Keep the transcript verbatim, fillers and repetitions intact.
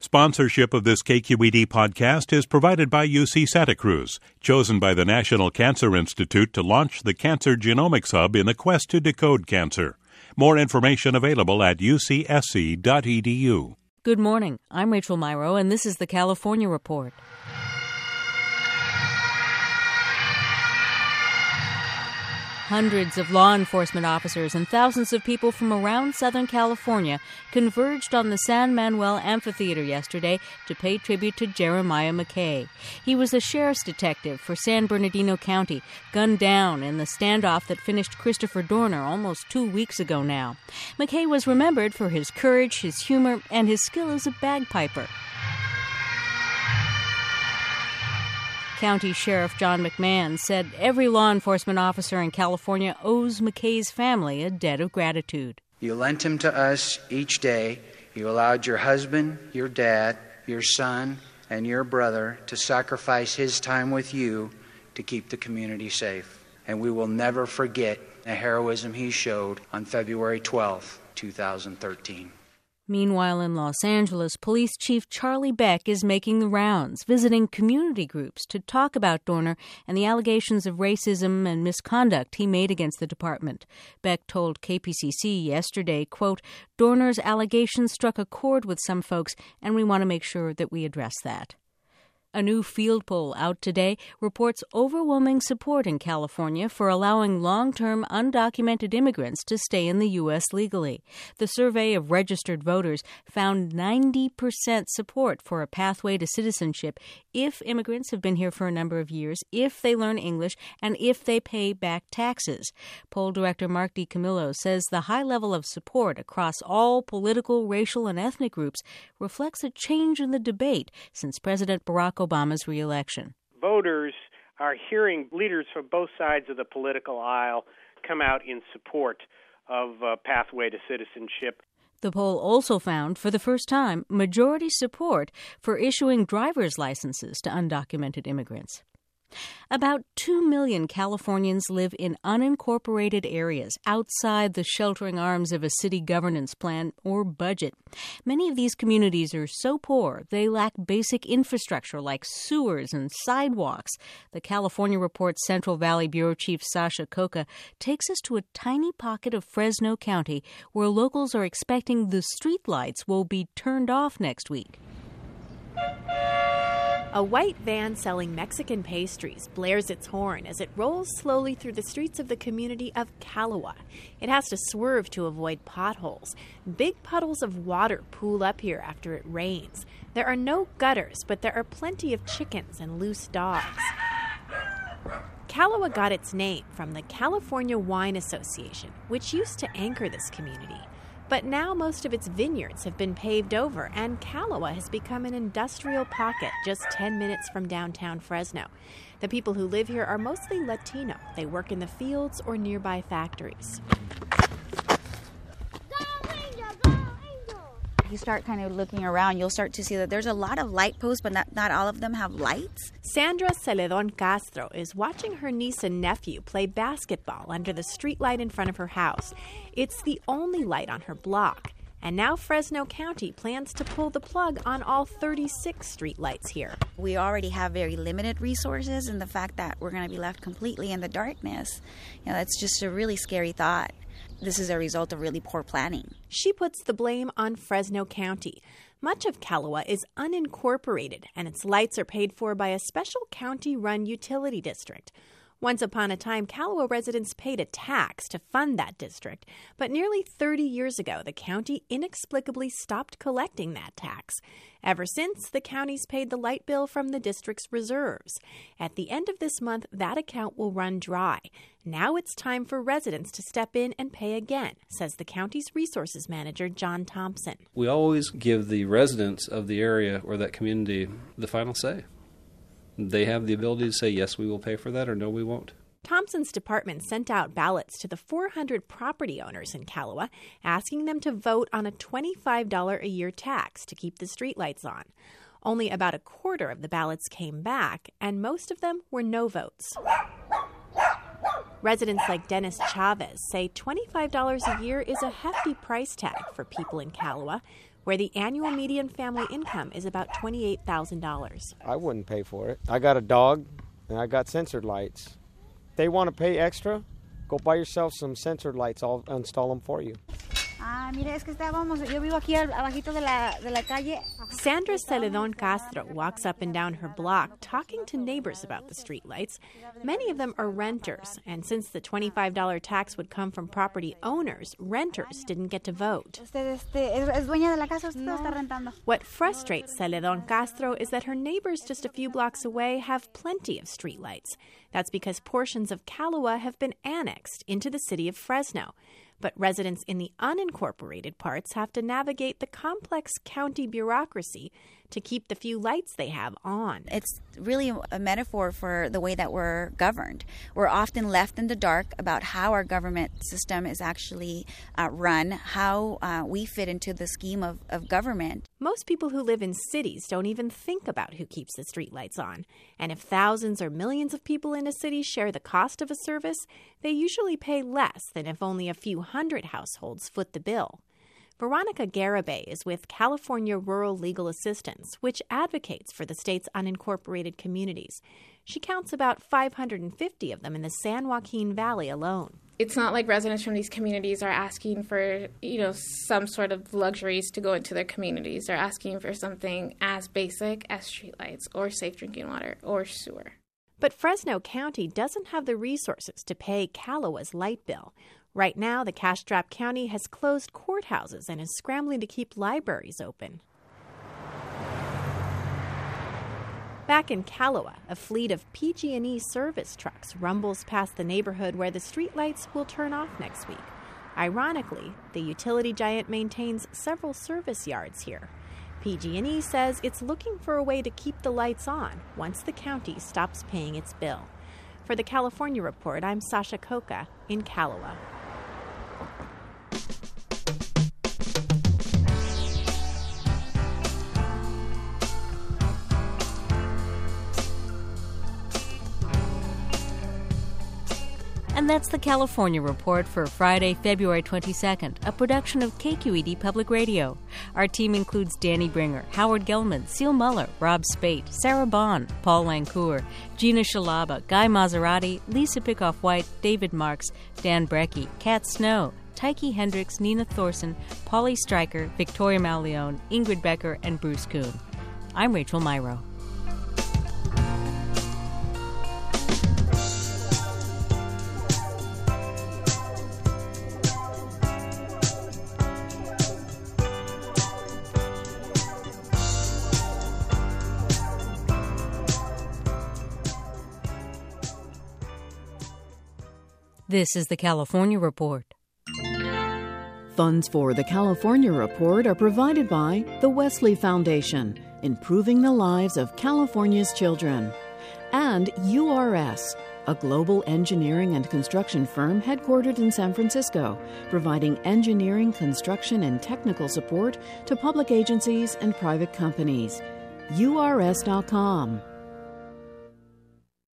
Sponsorship of this K Q E D podcast is provided by U C Santa Cruz, chosen by the National Cancer Institute to launch the Cancer Genomics Hub in the quest to decode cancer. More information available at u c s c dot e d u. Good morning. I'm Rachel Myrow, and this is the California Report. Hundreds of law enforcement officers and thousands of people from around Southern California converged on the San Manuel Amphitheater yesterday to pay tribute to Jeremiah McKay. He was a sheriff's detective for San Bernardino County, gunned down in the standoff that finished Christopher Dorner almost two weeks ago now. McKay was remembered for his courage, his humor, and his skill as a bagpiper. County Sheriff John McMahon said every law enforcement officer in California owes McKay's family a debt of gratitude. You lent him to us each day. You allowed your husband, your dad, your son, and your brother to sacrifice his time with you to keep the community safe. And we will never forget the heroism he showed on February twelfth, two thousand thirteen. Meanwhile, in Los Angeles, Police Chief Charlie Beck is making the rounds, visiting community groups to talk about Dorner and the allegations of racism and misconduct he made against the department. Beck told K P C C yesterday, quote, "Dorner's allegations struck a chord with some folks, and we want to make sure that we address that." A new field poll out today reports overwhelming support in California for allowing long-term undocumented immigrants to stay in the U S legally. The survey of registered voters found ninety percent support for a pathway to citizenship if immigrants have been here for a number of years, if they learn English, and if they pay back taxes. Poll director Mark DiCamillo says the high level of support across all political, racial, and ethnic groups reflects a change in the debate since President Barack Obama Obama's re-election. Voters are hearing leaders from both sides of the political aisle come out in support of a pathway to citizenship. The poll also found, for the first time, majority support for issuing driver's licenses to undocumented immigrants. About two million Californians live in unincorporated areas outside the sheltering arms of a city governance plan or budget. Many of these communities are so poor they lack basic infrastructure like sewers and sidewalks. The California Report's Central Valley Bureau Chief Sasha Coca takes us to a tiny pocket of Fresno County where locals are expecting the streetlights will be turned off next week. A white van selling Mexican pastries blares its horn as it rolls slowly through the streets of the community of Calowa. It has to swerve to avoid potholes. Big puddles of water pool up here after it rains. There are no gutters, but there are plenty of chickens and loose dogs. Calowa got its name from the California Wine Association, which used to anchor this community. But now most of its vineyards have been paved over, and Calowa has become an industrial pocket just ten minutes from downtown Fresno. The people who live here are mostly Latino. They work in the fields or nearby factories. You start kind of looking around, you'll start to see that there's a lot of light posts, but not, not all of them have lights. Sandra Celedon Castro is watching her niece and nephew play basketball under the streetlight in front of her house. It's the only light on her block. And now Fresno County plans to pull the plug on all thirty-six streetlights here. We already have very limited resources, and the fact that we're going to be left completely in the darkness, you know, that's just a really scary thought. This is a result of really poor planning. She puts the blame on Fresno County. Much of Calowa is unincorporated, and its lights are paid for by a special county-run utility district. Once upon a time, Calowa residents paid a tax to fund that district, but nearly thirty years ago, the county inexplicably stopped collecting that tax. Ever since, the county's paid the light bill from the district's reserves. At the end of this month, that account will run dry. Now it's time for residents to step in and pay again, says the county's resources manager, John Thompson. We always give the residents of the area or that community the final say. They have the ability to say, yes, we will pay for that, or no, we won't. Thompson's department sent out ballots to the four hundred property owners in Calowa, asking them to vote on a twenty-five dollars a year tax to keep the streetlights on. Only about a quarter of the ballots came back, and most of them were no votes. Residents like Dennis Chavez say twenty-five dollars a year is a hefty price tag for people in Calowa. where the annual median family income is about twenty-eight thousand dollars. I wouldn't pay for it. I got a dog, and I got censored lights. If they want to pay extra, go buy yourself some censored lights. I'll install them for you. Ah, mire, es que estábamos, yo vivo aquí abajito de la, de la calle. Sandra Celedon Castro walks up and down her block talking to neighbors about the streetlights. Many of them are renters, and since the twenty-five dollars tax would come from property owners, renters didn't get to vote. What frustrates Celedon Castro is that her neighbors just a few blocks away have plenty of streetlights. That's because portions of Callaway have been annexed into the city of Fresno. But residents in the unincorporated parts have to navigate the complex county bureaucracy to keep the few lights they have on. It's really a metaphor for the way that we're governed. We're often left in the dark about how our government system is actually uh, run, how uh, we fit into the scheme of, of government. Most people who live in cities don't even think about who keeps the streetlights on. And if thousands or millions of people in a city share the cost of a service, they usually pay less than if only a few hundred households foot the bill. Veronica Garibay is with California Rural Legal Assistance, which advocates for the state's unincorporated communities. She counts about five hundred fifty of them in the San Joaquin Valley alone. It's not like residents from these communities are asking for, you know, some sort of luxuries to go into their communities. They're asking for something as basic as streetlights or safe drinking water or sewer. But Fresno County doesn't have the resources to pay Callaway's light bill. Right now, the cash-strapped county has closed courthouses and is scrambling to keep libraries open. Back in Callaway, a fleet of P G and E service trucks rumbles past the neighborhood where the streetlights will turn off next week. Ironically, the utility giant maintains several service yards here. P G and E says it's looking for a way to keep the lights on once the county stops paying its bill. For the California Report, I'm Sasha Coca in Callaway. And that's the California Report for Friday, February twenty-second, a production of K Q E D Public Radio. Our team includes Danny Bringer, Howard Gelman, Seal Muller, Rob Spate, Sarah Bond, Paul Lancour, Gina Shalaba, Guy Maserati, Lisa Pickoff-White, David Marks, Dan Brecky, Kat Snow, Tyke Hendricks, Nina Thorson, Polly Stryker, Victoria Mauleone, Ingrid Becker, and Bruce Kuhn. I'm Rachel Myrow. This is the California Report. Funds for the California Report are provided by the Wesley Foundation, improving the lives of California's children, and U R S, a global engineering and construction firm headquartered in San Francisco, providing engineering, construction, and technical support to public agencies and private companies. U R S dot com.